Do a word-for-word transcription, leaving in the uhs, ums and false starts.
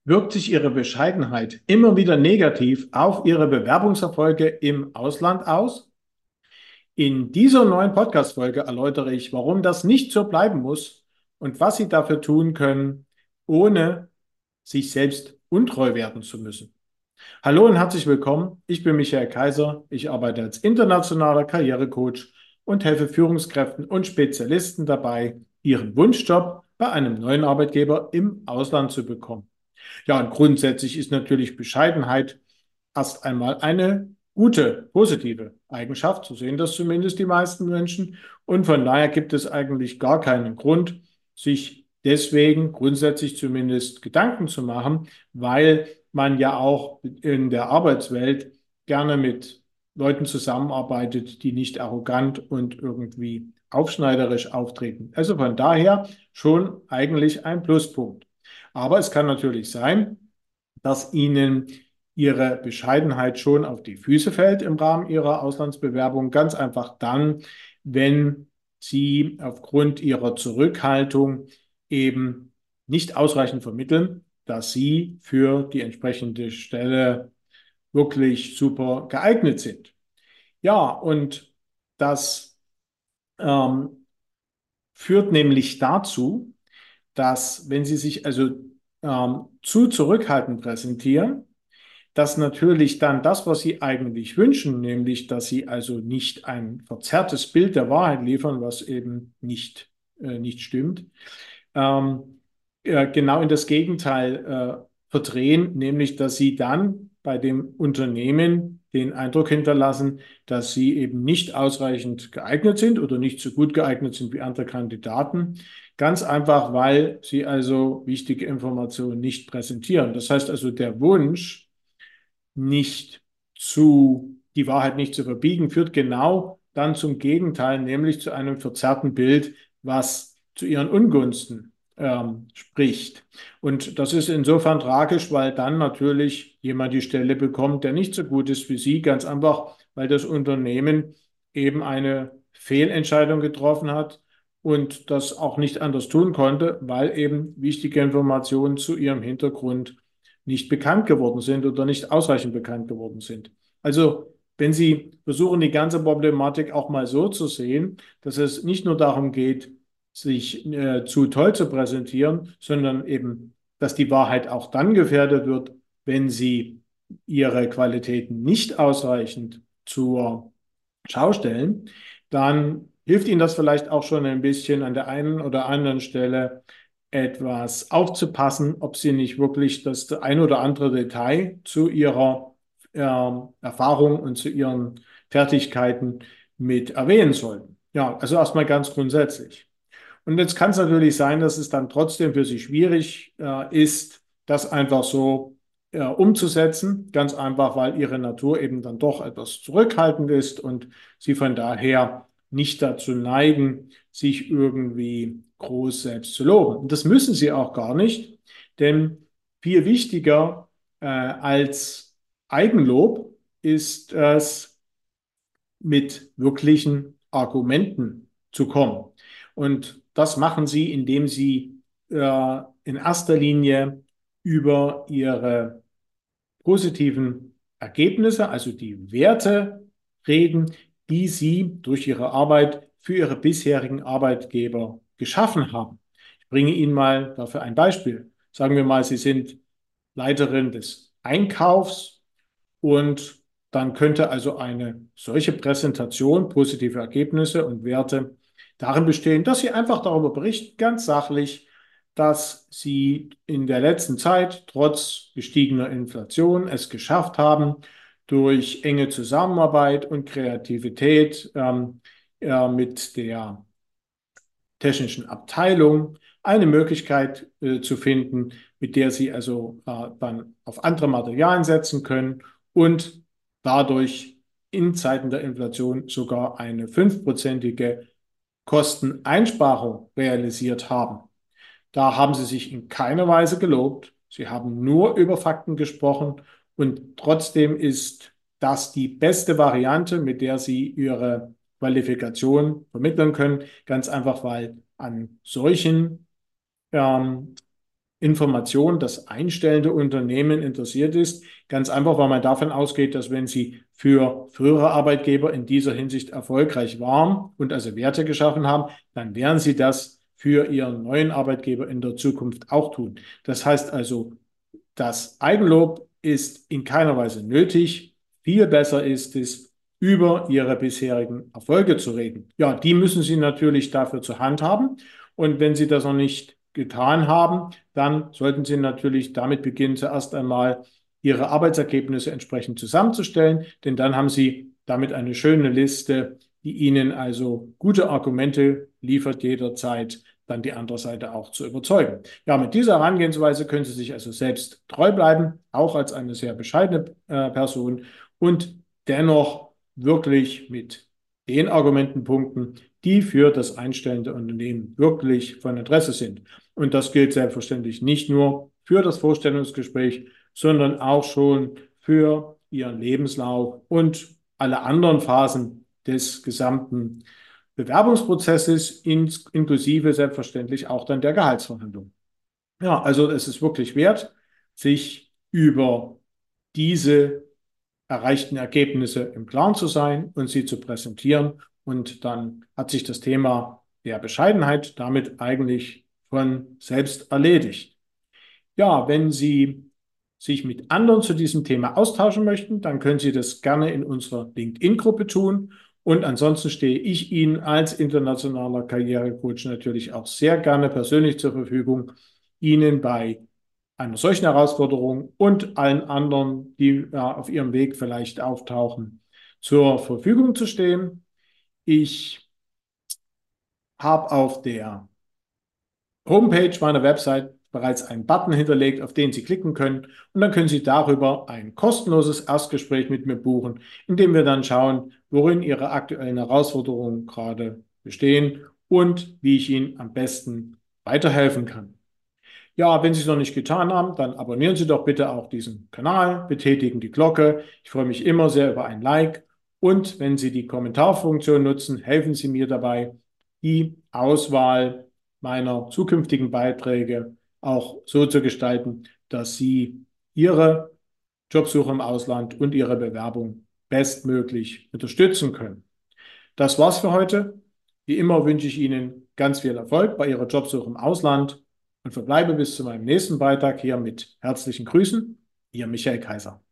Wirkt sich Ihre Bescheidenheit immer wieder negativ auf Ihre Bewerbungserfolge im Ausland aus? In dieser neuen Podcast-Folge erläutere ich, warum das nicht so bleiben muss und was Sie dafür tun können, ohne sich selbst untreu werden zu müssen. Hallo und herzlich willkommen. Ich bin Michael Kaiser. Ich arbeite als internationaler Karrierecoach und helfe Führungskräften und Spezialisten dabei, ihren Wunschjob bei einem neuen Arbeitgeber im Ausland zu bekommen. Ja, und grundsätzlich ist natürlich Bescheidenheit erst einmal eine gute, positive Eigenschaft. So sehen das zumindest die meisten Menschen. Und von daher gibt es eigentlich gar keinen Grund, sich deswegen grundsätzlich zumindest Gedanken zu machen, weil man ja auch in der Arbeitswelt gerne mit Leuten zusammenarbeitet, die nicht arrogant und irgendwie aufschneiderisch auftreten. Also von daher schon eigentlich ein Pluspunkt. Aber es kann natürlich sein, dass Ihnen Ihre Bescheidenheit schon auf die Füße fällt im Rahmen Ihrer Auslandsbewerbung. Ganz einfach dann, wenn Sie aufgrund Ihrer Zurückhaltung eben nicht ausreichend vermitteln, dass Sie für die entsprechende Stelle wirklich super geeignet sind. Ja, und das ähm, führt nämlich dazu, dass wenn Sie sich also ähm, zu zurückhaltend präsentieren, dass natürlich dann das, was Sie eigentlich wünschen, nämlich dass Sie also nicht ein verzerrtes Bild der Wahrheit liefern, was eben nicht, äh, nicht stimmt, ähm, äh, genau in das Gegenteil äh, verdrehen, nämlich dass Sie dann bei dem Unternehmen den Eindruck hinterlassen, dass Sie eben nicht ausreichend geeignet sind oder nicht so gut geeignet sind wie andere Kandidaten. Ganz einfach, weil Sie also wichtige Informationen nicht präsentieren. Das heißt also, der Wunsch, nicht zu, die Wahrheit nicht zu verbiegen, führt genau dann zum Gegenteil, nämlich zu einem verzerrten Bild, was zu ihren Ungunsten ähm, spricht. Und das ist insofern tragisch, weil dann natürlich jemand die Stelle bekommt, der nicht so gut ist wie Sie, ganz einfach, weil das Unternehmen eben eine Fehlentscheidung getroffen hat und das auch nicht anders tun konnte, weil eben wichtige Informationen zu ihrem Hintergrund nicht bekannt geworden sind oder nicht ausreichend bekannt geworden sind. Also, wenn Sie versuchen, die ganze Problematik auch mal so zu sehen, dass es nicht nur darum geht, sich äh, zu toll zu präsentieren, sondern eben, dass die Wahrheit auch dann gefährdet wird, wenn Sie Ihre Qualitäten nicht ausreichend zur Schau stellen, dann hilft Ihnen das vielleicht auch schon ein bisschen an der einen oder anderen Stelle etwas aufzupassen, ob Sie nicht wirklich das ein oder andere Detail zu Ihrer ähm, Erfahrung und zu Ihren Fertigkeiten mit erwähnen sollten. Ja, also erstmal ganz grundsätzlich. Und jetzt kann es natürlich sein, dass es dann trotzdem für Sie schwierig äh, ist, das einfach so äh, umzusetzen. Ganz einfach, weil Ihre Natur eben dann doch etwas zurückhaltend ist und Sie von daher nicht dazu neigen, sich irgendwie groß selbst zu loben. Und das müssen Sie auch gar nicht, denn viel wichtiger äh, als Eigenlob ist es, mit wirklichen Argumenten zu kommen. Und das machen Sie, indem Sie äh, in erster Linie über Ihre positiven Ergebnisse, also die Werte reden, die Sie durch Ihre Arbeit für Ihre bisherigen Arbeitgeber geschaffen haben. Ich bringe Ihnen mal dafür ein Beispiel. Sagen wir mal, Sie sind Leiterin des Einkaufs und dann könnte also eine solche Präsentation, positive Ergebnisse und Werte darin bestehen, dass Sie einfach darüber berichten, ganz sachlich, dass Sie in der letzten Zeit trotz gestiegener Inflation es geschafft haben, durch enge Zusammenarbeit und Kreativität ähm, äh, mit der technischen Abteilung eine Möglichkeit äh, zu finden, mit der Sie also äh, dann auf andere Materialien setzen können und dadurch in Zeiten der Inflation sogar eine fünfprozentige Kosteneinsparung realisiert haben. Da haben Sie sich in keiner Weise gelobt. Sie haben nur über Fakten gesprochen und trotzdem ist das die beste Variante, mit der Sie Ihre Qualifikation vermitteln können. Ganz einfach, weil an solchen ähm, Information das einstellende Unternehmen interessiert ist. Ganz einfach, weil man davon ausgeht, dass wenn Sie für frühere Arbeitgeber in dieser Hinsicht erfolgreich waren und also Werte geschaffen haben, dann werden Sie das für Ihren neuen Arbeitgeber in der Zukunft auch tun. Das heißt also, das Eigenlob ist in keiner Weise nötig. Viel besser ist es, über Ihre bisherigen Erfolge zu reden. Ja, die müssen Sie natürlich dafür zur Hand haben. Und wenn Sie das noch nicht getan haben, dann sollten Sie natürlich damit beginnen, zuerst einmal Ihre Arbeitsergebnisse entsprechend zusammenzustellen, denn dann haben Sie damit eine schöne Liste, die Ihnen also gute Argumente liefert, jederzeit dann die andere Seite auch zu überzeugen. Ja, mit dieser Herangehensweise können Sie sich also selbst treu bleiben, auch als eine sehr bescheidene äh, Person und dennoch wirklich mit den Argumenten punkten, die für das einstellende Unternehmen wirklich von Interesse sind. Und das gilt selbstverständlich nicht nur für das Vorstellungsgespräch, sondern auch schon für Ihren Lebenslauf und alle anderen Phasen des gesamten Bewerbungsprozesses, ins, inklusive selbstverständlich auch dann der Gehaltsverhandlung. Ja, also es ist wirklich wert, sich über diese erreichten Ergebnisse im Klaren zu sein und sie zu präsentieren. Und dann hat sich das Thema der Bescheidenheit damit eigentlich von selbst erledigt. Ja, wenn Sie sich mit anderen zu diesem Thema austauschen möchten, dann können Sie das gerne in unserer LinkedIn-Gruppe tun. Und ansonsten stehe ich Ihnen als internationaler Karrierecoach natürlich auch sehr gerne persönlich zur Verfügung, Ihnen bei einer solchen Herausforderung und allen anderen, die ja, auf Ihrem Weg vielleicht auftauchen, zur Verfügung zu stehen. Ich habe auf der Homepage meiner Website bereits einen Button hinterlegt, auf den Sie klicken können. Und dann können Sie darüber ein kostenloses Erstgespräch mit mir buchen, in dem wir dann schauen, worin Ihre aktuellen Herausforderungen gerade bestehen und wie ich Ihnen am besten weiterhelfen kann. Ja, wenn Sie es noch nicht getan haben, dann abonnieren Sie doch bitte auch diesen Kanal, betätigen die Glocke. Ich freue mich immer sehr über ein Like. Und wenn Sie die Kommentarfunktion nutzen, helfen Sie mir dabei, die Auswahl meiner zukünftigen Beiträge auch so zu gestalten, dass Sie Ihre Jobsuche im Ausland und Ihre Bewerbung bestmöglich unterstützen können. Das war's für heute. Wie immer wünsche ich Ihnen ganz viel Erfolg bei Ihrer Jobsuche im Ausland und verbleibe bis zu meinem nächsten Beitrag hier mit herzlichen Grüßen, Ihr Michael Kaiser.